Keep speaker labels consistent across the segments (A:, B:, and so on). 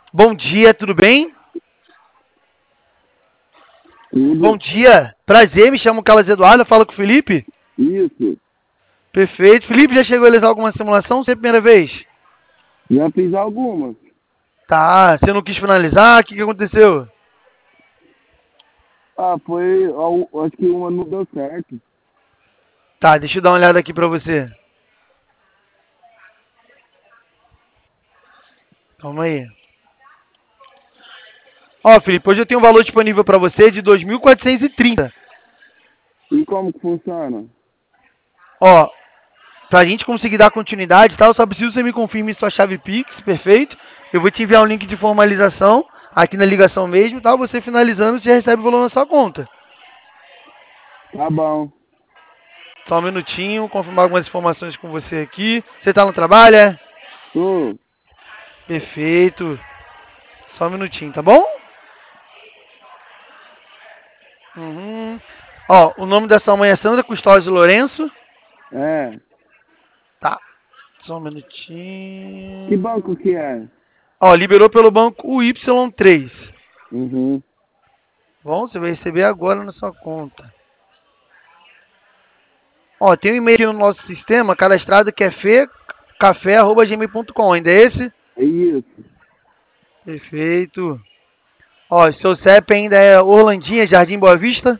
A: Bom dia, tudo bem? Bom
B: Tudo.
A: dia, prazer, me chamo Carlos Eduardo, falo com o Felipe.
B: Isso.
A: Perfeito. Felipe, já chegou a realizar alguma simulação? Você é a primeira vez?
B: Já fiz algumas.
A: Tá, você não quis finalizar? O que aconteceu?
B: Acho que uma não deu certo.
A: Tá, deixa eu dar uma olhada aqui pra você. Calma aí. Ó, Felipe, hoje eu tenho um valor disponível pra você de 2.430.
B: E como que funciona?
A: Ó, pra gente conseguir dar continuidade, tá? Eu só preciso que você me confirme sua chave Pix, perfeito? Eu vou te enviar um link de formalização aqui na ligação mesmo, tá? Você finalizando, você recebe o valor na sua conta.
B: Tá bom.
A: Só um minutinho, confirmar algumas informações com você aqui. Você tá no trabalho, é?
B: Tô.
A: Perfeito. Só um minutinho, tá bom? Uhum. Ó, o nome da sua mãe é Sandra Custódio Lourenço.
B: É.
A: Tá. Só um
B: Que
A: minutinho.
B: banco que é?
A: Ó, liberou pelo banco UY3.
B: Uhum.
A: Bom, você vai receber agora na sua conta. Ó, tem um e-mail aqui no nosso sistema cadastrado que é fecafé@gmail.com. Ainda é esse?
B: É isso.
A: Perfeito. Ó, seu CEP ainda é Orlandinha, Jardim Boa Vista?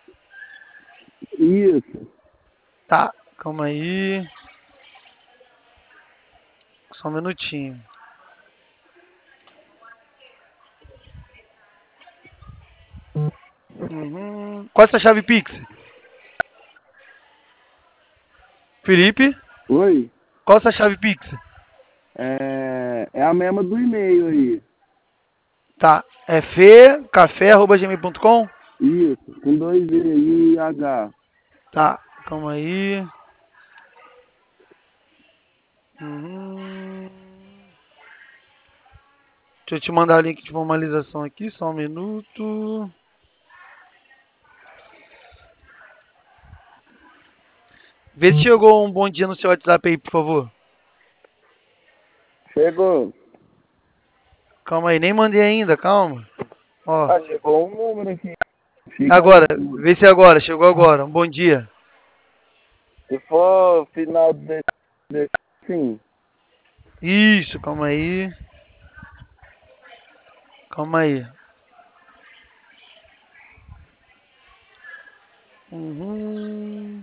B: Isso.
A: Tá, calma aí. Só um minutinho. Uhum. Qual é a sua chave Pix? Felipe?
B: Oi?
A: Qual é a sua chave Pix?
B: É a mesma do e-mail aí.
A: Tá, é fecafé@gmail.com?
B: Isso. Com dois E e H.
A: Tá, calma aí. Uhum. Deixa eu te mandar o link de formalização aqui, só um minuto. Vê se chegou um bom dia no seu WhatsApp aí, por favor.
B: Chegou.
A: Calma aí, nem mandei ainda, calma. Ó,
B: Ah, chegou um número aqui. Fica na
A: agora,
B: escuta.
A: vê se é agora, chegou agora. Um bom dia.
B: Se for final sim.
A: Isso, calma aí. Calma aí. Uhum.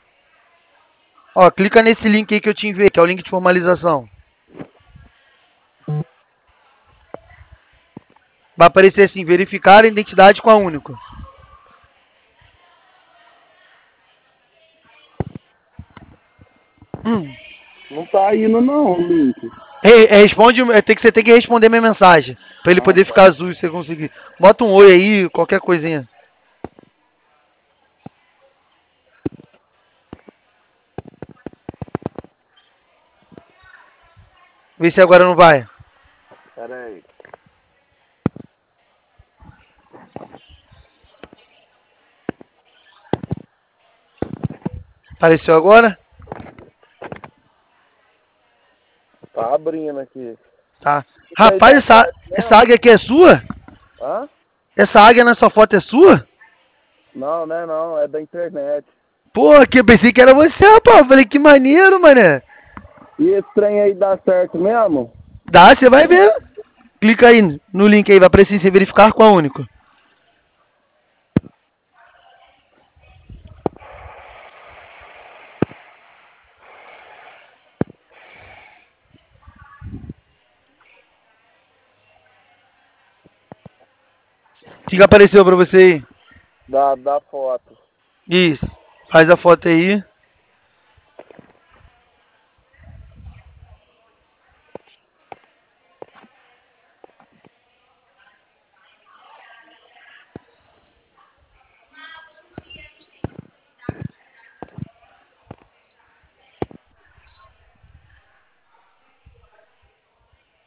A: Ó, clica nesse link aí que eu te enviei, que é o link de formalização. Vai aparecer assim, verificar a identidade com a Único.
B: Não tá indo não, o link.
A: Responde, você tem que responder minha mensagem. Pra ele
B: Ah,
A: poder
B: tá.
A: ficar azul e você conseguir. Bota um oi aí, qualquer coisinha. Vê se agora não vai.
B: Pera aí.
A: Apareceu agora?
B: Tá abrindo aqui.
A: Tá.
B: Isso aí
A: Rapaz,
B: dá certo
A: essa
B: mesmo?
A: águia aqui é sua?
B: Hã?
A: Essa águia na sua foto é sua?
B: Não, né não, é da internet.
A: Pô, que eu pensei que era você, rapaz. Eu falei, que maneiro, mané.
B: E esse trem aí dá certo mesmo?
A: Dá, você vai ver. Clica aí no link aí, vai aparecer se verificar com a Único. O que apareceu pra você aí?
B: Da foto.
A: Isso. Faz a foto aí.